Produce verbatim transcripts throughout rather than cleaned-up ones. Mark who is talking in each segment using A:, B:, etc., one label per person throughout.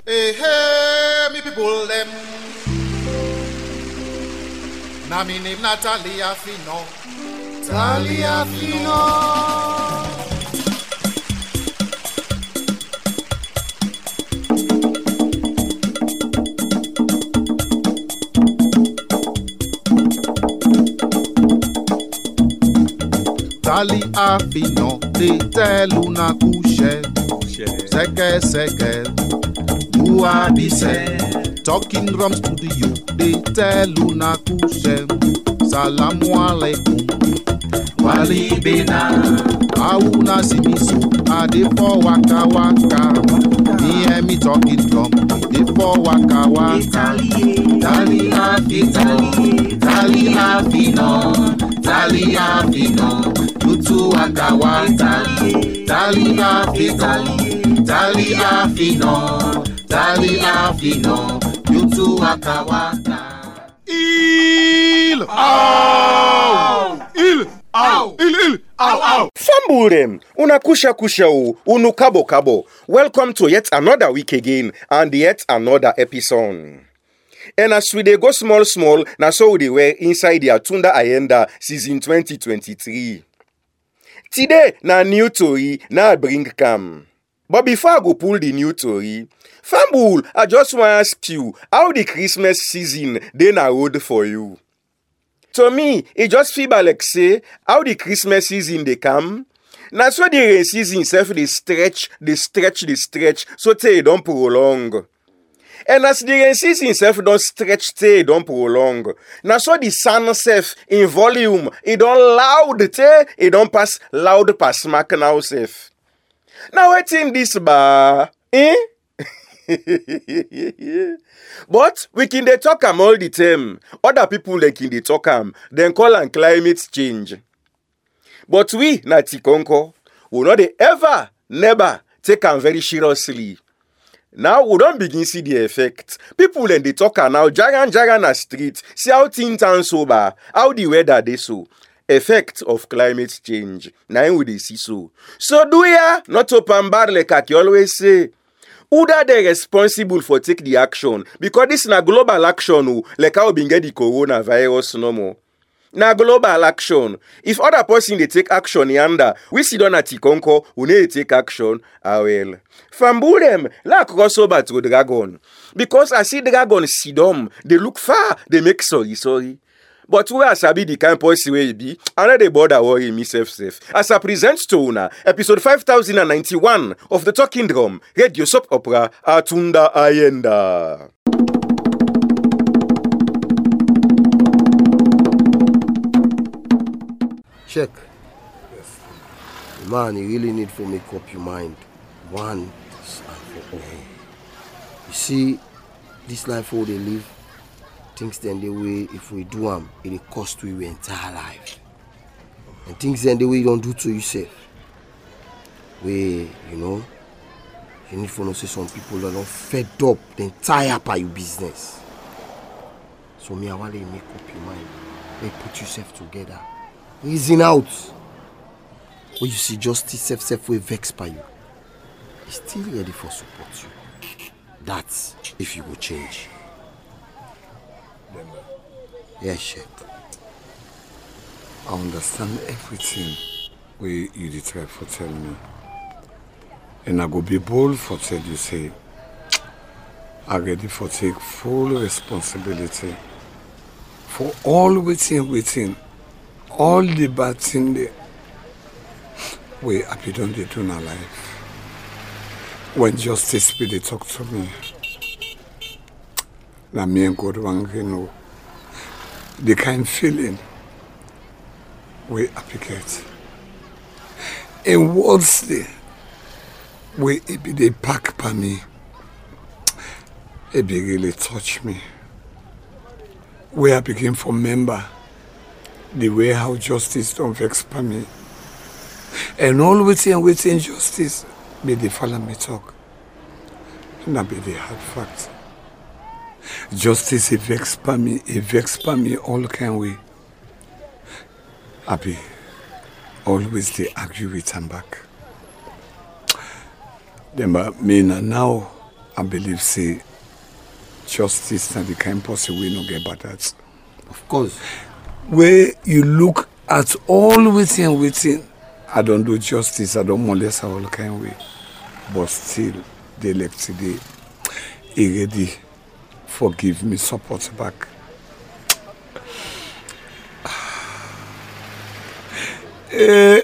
A: Hey, hey, me people them. Na me name Natalia Fino. Natalia Fino. Natalia Fino. Te tell una couche. Seke seke. Bua bise. Talking drums to the youth. They tell una couche. Salamu alaikum. Wali bena. Auna simiso. Ade for waka waka. Me and me talking drum. Ade for waka waka. Tali afino. Tali afino. Tali afino. Tutu waka waka. Tali afino. Tali afino. Tali afino. Tutu waka waka. Il! Au! Il! Au! Il! Il! Au! Au!
B: Famburem, una kusha kusha u, unu kabo kabo. Welcome to yet another week again, and yet another episode. And as we dey go small small, na so we dey were inside the Atunda Ayenda season twenty twenty-three. Today, na new story, na I bring come. But before I go pull the new story, Fambul, I just want to ask you, how the Christmas season dey na road for you? To me, it just feel like say, how the Christmas season dey come? Na so the rain season sef dey stretch, dey stretch, dey stretch, so tay don prolong. And as the rain season sef don stretch tay don prolong, na so the sun sef in volume, it don loud tay, it don pass loud pass mark now sef. Now wetin this ba? Eh? But we can dey talk am all the time. Other people they can dey talk am, then call am climate change. But we na Tikonko, we no dey ever, never take am very seriously. Now we don't begin see the effect. People then they talk am now, jagan jagan na street, see how things turn sober, how the weather dey so. Effect of climate change. Now we dey see so. So do ya not to pambar like I always say. Who that they responsible for take the action? Because this na global action, oh, like how we get the coronavirus no more. Na global action. If other person they take action yonder, we sit down at Tikonko, we need to take action. Ah well. Fambulem, la cross over to dragon. Because I see dragon sit down, they look far, they make sorry, sorry. But where I sabi the kind person where it be, I know they bother worry me safe safe. As I present to una, episode five thousand ninety-one of the Talking Drum, radio soap opera Atunda Ayenda.
C: Check. Yes. Man, you really need to make up your mind. One and for all. You see, this life all they live, things then the way if we do them, it cost you your entire life. And things then the way you don't do to yourself. Where, you know, you need to know say some people are not fed up, then tie up by your business. So me, I want to make up your mind. Then put yourself together. Reason out. When you see justice self self will vex by you. He's still ready for support you. That's if you will change. Yes, Sheikh.
D: I understand everything where you did try for tell me. And I go be bold for tell you say I ready for take full responsibility for all waiting waiting. All the bad things they we happy don't they do in our life. When justice be they talk to me. Na me and God one you know. The kind feeling we happy get. And what's the way it be they pack by me. It be really touch me. Where I begin from member. The way how justice don't vex by me. And all waiting and waiting justice be they follow me talk. And that be the hard fact. Justice it vex by me, it vex by me all kind way. I be always they argue with them back. Then me now I believe say justice and the kind person we no get bad at.
C: Of course.
D: Where you look at all waiting waiting, I don't do justice, I don't molest all kind way. But still, they left today. He ready forgive me, support back. eh,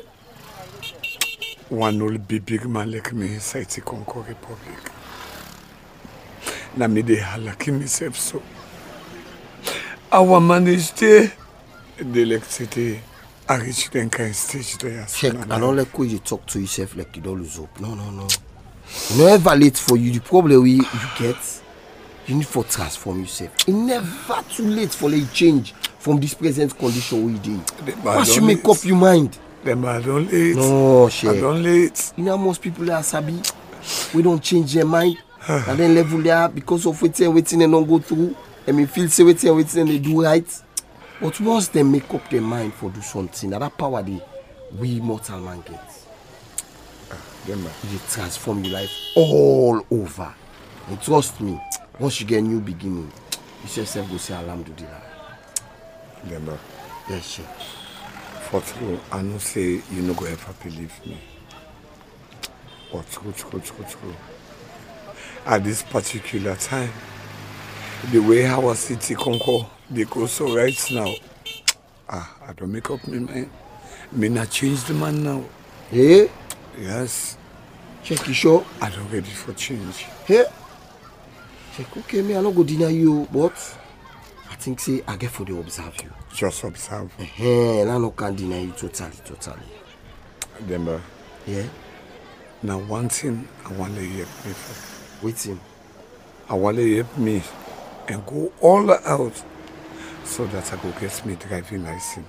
D: one old big, big man like me inside the Congo Republic. Na me dey halaki myself so. Our manage there, the electricity, I reach the kind stage there.
C: Check, I don't like when you talk to yourself like you don't lose hope. No, no, no. You never late for you. The problem we you get, you need to transform yourself. It's never too late for you change from this present condition we do. Once you make up your mind.
D: Them I don't late.
C: No, shit.
D: I don't late.
C: You know most people that are sabi, we don't change their mind. And then level there because of waiting and waiting and don't go through. I mean, feel say waiting and waiting and they do right. But once they make up their mind for do something, that power they we mortal man gets.
D: Uh, them
C: they transform your life all over. And trust me, once you get a new beginning, you yourself go say alhamdulillah.
D: Them
C: yes, sir.
D: For true, I know say you no go ever believe me. But true, true, true, true. At this particular time, the way our city conquer, they go so right now. Ah, I don't make up my mind. Me not change the man now.
C: Eh?
D: Yes.
C: Check you sure?
D: I don't ready for change.
C: Hey? Check, okay, me I not go deny you, but I think say I get for the observe you.
D: Just observe.
C: Eh, and I no can deny you totally, totally.
D: Remember?
C: Yeah?
D: Now one thing I want to hear me for.
C: Wait him.
D: I want to help me and go all out so that I go get me driving license.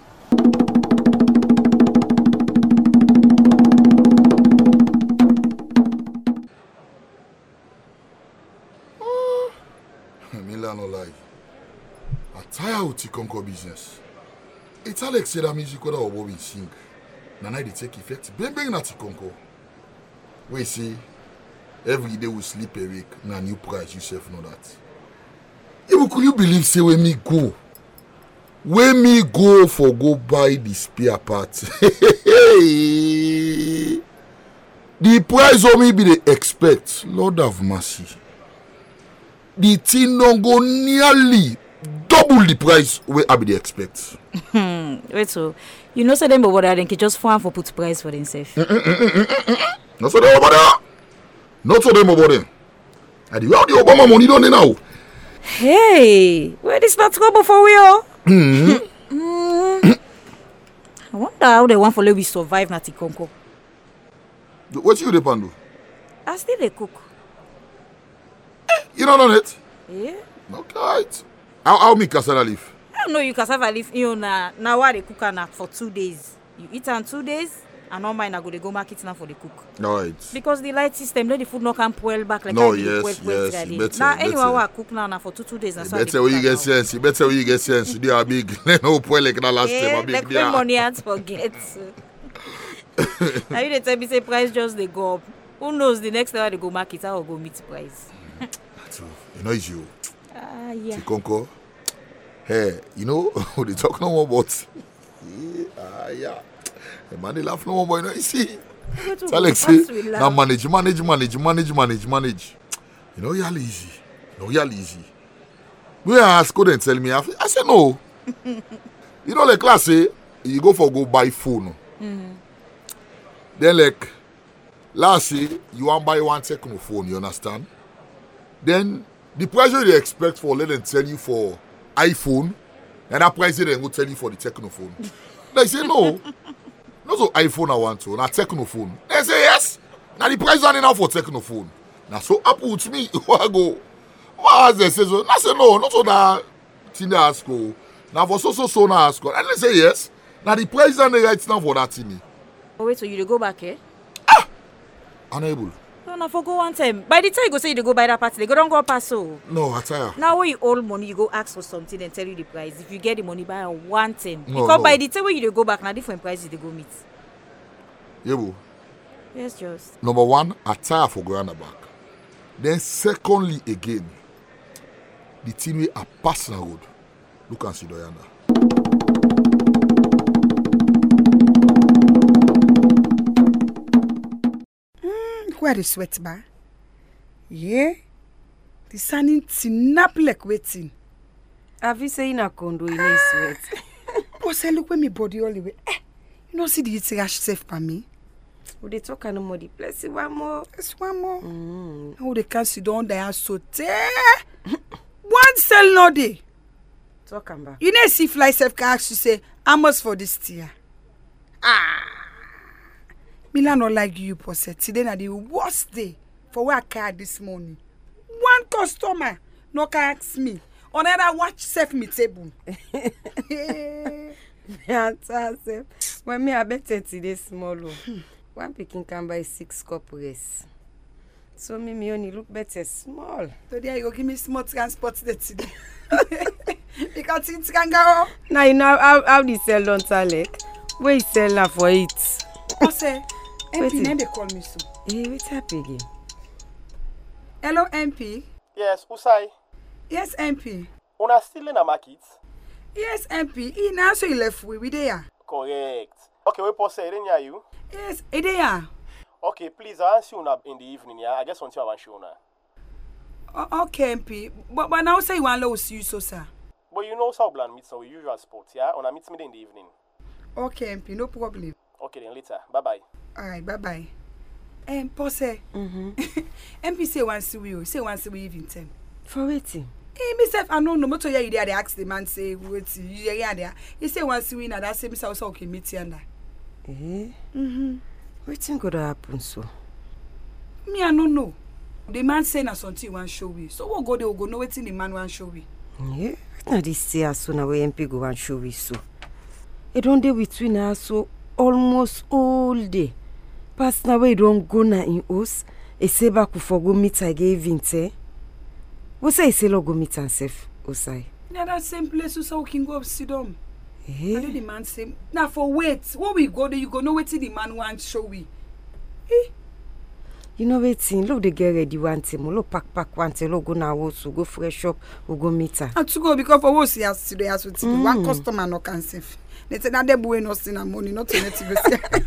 A: Oh, Mila no lie. I tire with the Conco business. It's Alex said that music what I will sing. Now I take effect. Bang bang na Conco. We see. Every day we sleep a week, na new price yourself know that. Even could you believe say when me go? When me go for go buy the spare parts. The price of me be the expect. Lord have mercy. The thing don't go nearly double the price where I be the expect.
E: Wait so you know say them over there, they can just find for put price for themselves.
A: No so them over there. Not so them about them. And the way the Obama money done now.
E: Hey, where this not trouble for real?
A: Mm-hmm.
E: mm. I wonder how they want for let we survive Nati Conco.
A: What you dey do?
E: I still they cook.
A: You don't know it?
E: Yeah.
A: Okay. How how me cassava leaf?
E: I don't know you cassava leaf you na now why they cook na for two days. You eat on two days. And all mine I go they go market now for the cook.
A: Right.
E: Because the light system, let the food not can boil back like
A: no,
E: I
A: yes,
E: boil, boil
A: yes,
E: together.
A: better,
E: now anyway,
A: better.
E: I cook now, now for two two days. And so
A: better when you get sense. Better when you get sense. They are big. No boil like that last
E: yeah,
A: time.
E: like when money and forget. Now you they tell me say price just they go up. Who knows the next time they go market, I will go meet price.
A: True. You know it's you.
E: Ah uh, yeah.
A: Conco. Hey, you know they talk no more about. Yeah, uh, yeah. The man they laugh no more, boy. You know you see. It's Alex say now manage, manage, manage, manage, manage, manage. You know you're lazy. You know you're lazy. We ask go and tell me. I say no. You know like class say you go for go buy phone.
E: Mm-hmm.
A: Then like last say you want buy one techno phone. You understand? Then the price you expect for let them tell you for iPhone, and that price they go tell you for the techno phone. They say no. Not so iPhone I want to, now techno phone. They say yes. Now the price are enough for techno phone. Now so Apple with me, I go. What they say so? I say no, not so that thing they ask go. Now for so so so now ask go. And they say yes. Now the price are the right now for that thing.
E: Oh wait, so you go back eh?
A: Ah, unable.
E: No, no, for go one time. By the time you go say you go buy that party, they go don't go pass so.
A: No, I tell you.
E: Now when you owe money, you go ask for something and tell you the price. If you get the money, buy one thing.
A: No,
E: because
A: no.
E: by the time when you go back, now different prices they go meet.
A: Yeah, boo.
E: Yes, just.
A: Number one, I tire for go on the back. Then secondly again, the thing we are passing road. Look and see Doyana.
F: Mm, where the sweat bar? Yeah. The sunny tinap like waiting.
E: Have you seen a condo in his sweat?
F: Boss, I look when me body all the way. Eh, you know see the eat rash safe for me.
E: Would they talk no more? The place one more.
F: It's one more.
E: Mm.
F: How they can sit down there so tear. One cell no day.
E: Talk am back.
F: You know see fly safe can actually say how much for this tier. Ah. Milan not like you, Posse. Today na the worst day for where I car this morning. One customer no can ask me. On other watch safe me table.
E: Fantastic. When me I bet it today small. One picking can buy six cup race. So me me only look better small.
F: Today you go give me small transport today. Because it can go.
E: Now you know how how the sell don't like. Where you sell now for it?
F: Posse. M P, now they call me so.
E: Hey, what's happening again?
F: Hello, M P.
G: Yes, Usai.
F: Yes, M P.
G: Una still in a market?
F: Yes, M P. He now so you left we we there.
G: Correct. Okay, we pause here, then you.
F: Yes, he there.
G: Okay, please, I'll see you in the evening, yeah? I just want you to have a show now.
F: O- okay, M P. But but now say you want to see you so sir.
G: But you know Southland meets our usual spot, yeah? Una meet me in the evening.
F: Okay, M P. No problem.
G: Okay, then later. Bye-bye.
F: All right, bye bye. Um, Posse.
E: Mm-hmm.
F: M P say once we say once we even ten.
E: For waiting.
F: Hey, myself, I know no matter you there. They ask the man say wait you yeah there. He say once we na that say myself so okay meet you there.
E: Eh?
F: Mhm.
E: Waiting could happen so.
F: Me I no know. The man say na something he want show we. So what go there we go know wetin the man want show we.
E: Yeah. Now this year so now we M P go and show we so. It don't day between us so almost all day. Past now we don't go na in us. E say back for go meet I gave vinte. What say say lo go meet and safe Osai?
F: Na that same place so we can go up sit down.
E: Eh?
F: And then the man say now for wait. When we go there you go know wetin the man want show we. Eh?
E: You know waiting, look the girl ready one time, look pack pack one time, look go now also go fresh up, we go meet her.
F: And to go because for what she has to do has to do. One customer no can save. They say that they boy no see na money not to let you go.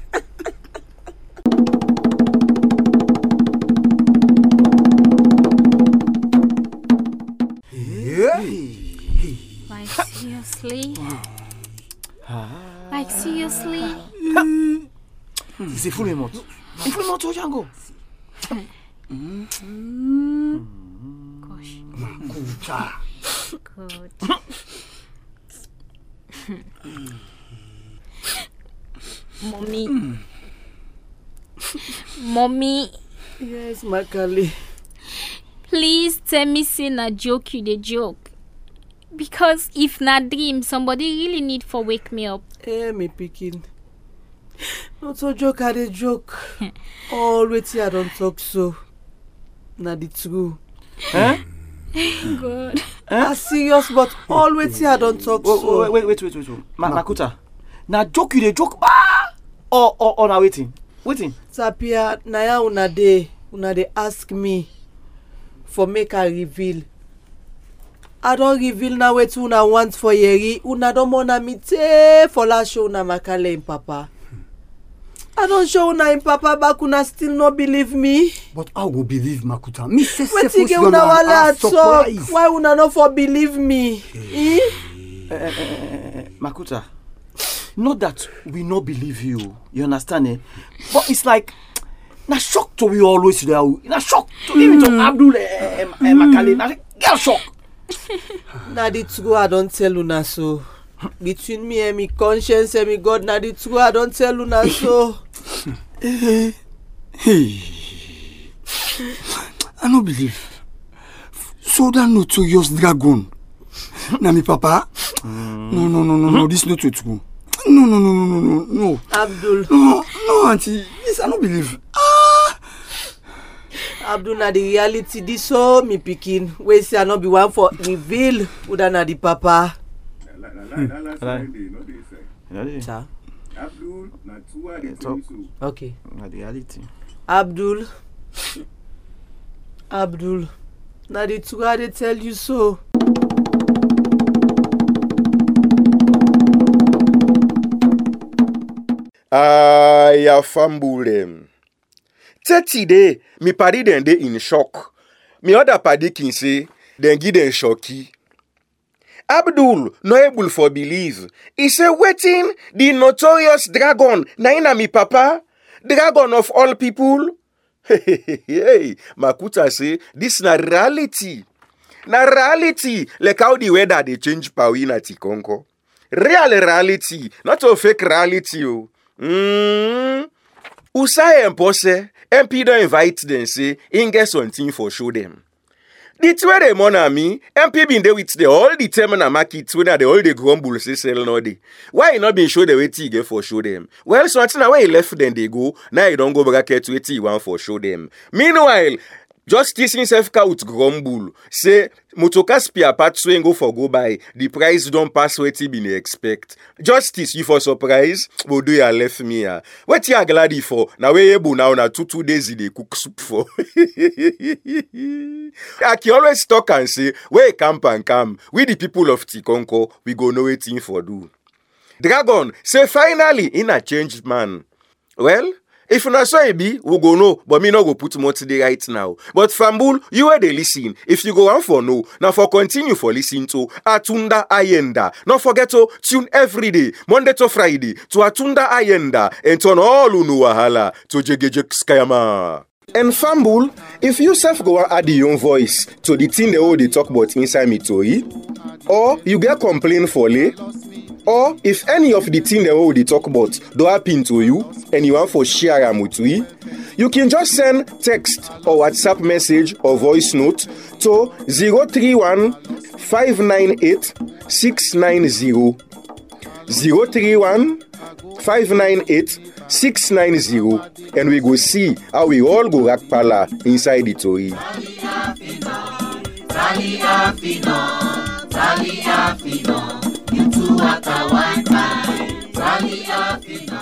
H: Like seriously? Like seriously?
G: C'est fou les motos. Il faut le moto, Django.
H: Gosh. Good. Mommy. Mommy.
E: Yes, Makali.
H: Please tell me say na joke you the joke. Because if na dream, somebody really need for wake me up.
C: Eh, me picking. Not so joke, I dey joke. Always I don't talk so. Na the true.
G: Huh?
H: God.
C: I serious, but always I don't talk so.
G: Wait, wait, wait, wait, wait. Ma Makuta. Na joke you the joke. Ah! Or, or, or na waiting. Waiting.
C: Sapia, na ya una dey, una dey ask me for make I reveal. I don't reveal now what una want for Yeri. Una don't wanna me take for last show una Makale in Papa. I don't show una in Papa back una still not believe me.
D: But I will believe Makuta. Me say
C: What you get una wala talk? Why una not for believe me? Eh?
G: Uh, uh, uh, uh, Makuta. Not that we not believe you. You understand it? But it's like na shock to we always there. Na shock to even to Abdul eh, eh, Makale. Na get shock.
C: Na the true I don't tell una so. Between me and me conscience and me God, na the true I don't tell una so.
D: Hey, I don't believe. So that notorious dragon. Na me papa? Mm. No, no, no, no, no. This not true. No, no, no, no, no, no, no.
C: Abdul.
D: No, no, auntie. Yes, I don't believe. Ah.
C: Abdul, na the reality. This so me picking. We say I not be one for reveal. Uda na the papa. Cha.
I: Abdul, na two are the
C: Okay.
G: Na reality.
C: Abdul. Abdul, na the two I dey tell you so.
B: Aya fumble them. thirty day, me party den dey in shock. Me other party can say, then give them shocky. Abdul, no able for believe. He say, waiting, the notorious dragon, na ina mi papa, dragon of all people. Hey, Makuta say, this na reality. Na reality, like how the weather they change Pawi na Tikonko. Real reality, not a fake reality. Oh. Mm. Usai and Pose, M P don't invite them, say, in get something for show them. The two they mon me, M P been there with the all the time na market when they all the grumble say sell no day. Why you not been show the way you get for show them? Well, so until now when you left then they go, now you don't go bracket to you want for show them. Meanwhile, Justice himself out grumble. Say, motoka spare part so go for go by. The price don't pass what he been expect. Justice, you for surprise, will do ya left me ya. What you are glad for? Now we able now na two two days they cook soup for. I can always talk and say, where camp and come. We the people of Tikonko, we go know waiting for do. Dragon, say finally in a changed man. Well, if na so it be, we go know, but me no go put more today right now. But Fambul, you were they listen. If you go on for no, now for continue for listen to Atunda Ayenda. Not forget to tune every day, Monday to Friday, to Atunda Ayenda, and turn all unu wahala to Jegejek Skayama. And Fambul, if you self go and add your own voice to the thing they all they talk about inside me to or you get complaint for lay, or if any of the things they all they talk about do happen to you and you want for share them with we, you can just send text or WhatsApp message or voice note to zero three one five nine eight six nine zero zero three one five nine eight six nine zero and we go see how we all go rock pala inside the story. You two at a one time, Sally Afino.